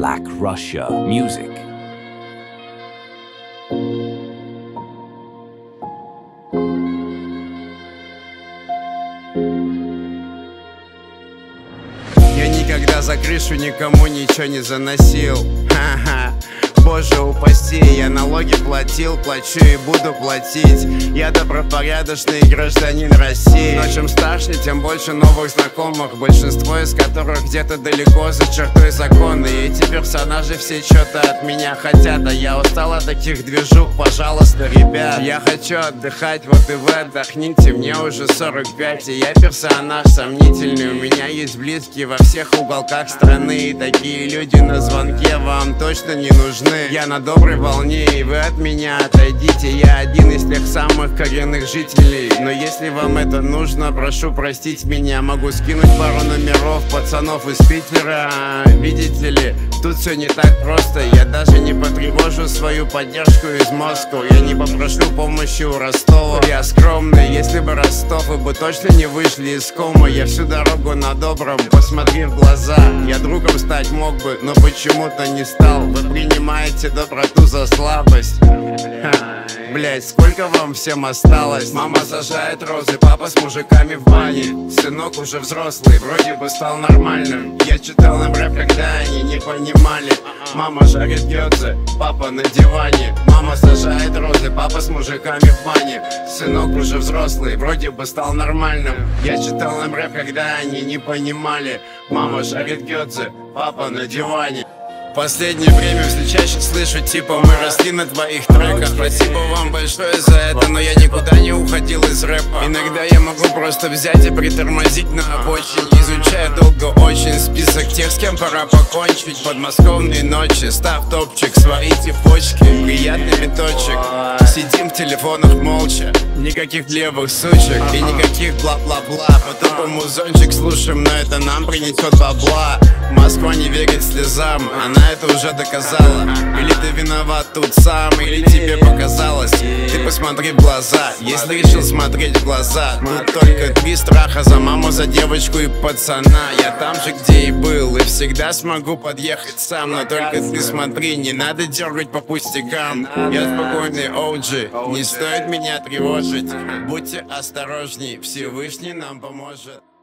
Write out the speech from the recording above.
Black Russia music. Я никогда за крышу никому ничего не заносил. Ха-ха. Боже упаси, я налоги платил, плачу и буду платить. Я добропорядочный гражданин России. Но чем старше, тем больше новых знакомых, большинство из которых где-то далеко за чертой закона. И эти персонажи все что-то от меня хотят, а я устал от таких движух, пожалуйста, ребят. Я хочу отдыхать, вот и вы отдохните, мне уже 45, и я персонаж сомнительный. У меня есть близкие во всех уголках страны, и такие люди на звонке вам точно не нужны. Я на доброй волне, и вы от меня отойдите. Я один из тех самых коренных жителей. Но если вам это нужно, прошу простить меня. Могу скинуть пару номеров пацанов из Питера. Видите ли, тут все не так просто. Я даже не потревожу свою поддержку из Москвы. Я не попрошу помощи у Ростова. Я скромный, если бы Ростов, вы бы точно не вышли из кома. Я всю дорогу на добром, посмотри в глаза. Я другом стать мог бы, но почему-то не стал. Вы принимаете доброту за слабость. Блять, сколько вам всем осталось? Мама сажает розы, папа с мужиками в бане. Сынок уже взрослый, вроде бы стал нормальным. Я читал им рэп, когда они не понимали. Мама жарит гёдзе, папа на диване. Мама сажает розы, папа с мужиками в бане. Сынок уже взрослый, вроде бы стал нормальным. Я читал им рэп, когда они не понимали. Мама жарит гёдзе, папа на диване. В последнее время все чаще слышу, типа, мы росли на твоих треках. Спасибо вам большое за это, но я никуда не уходил из рэпа. Иногда я могу просто взять и притормозить на обочине, изучая долго очень список тех, с кем пора покончить. Подмосковные ночи, став топчик, свои типочки, приятный меточек. Сидим в телефонах молча, никаких левых сучек и никаких бла-бла-бла. Потом музончик слушаем, но это нам принесет бабла. Москва не верит слезам, она это уже доказала. Или ты виноват тут сам, или тебе показалось. Ты посмотри в глаза, если решил смотреть в глаза. Тут только три страха: за маму, за девочку и пацана. Я там же, где и был, и всегда смогу подъехать сам. Но только ты смотри, не надо дергать по пустякам. Я спокойный OG, не стоит меня тревожить. Будьте осторожней, Всевышний нам поможет.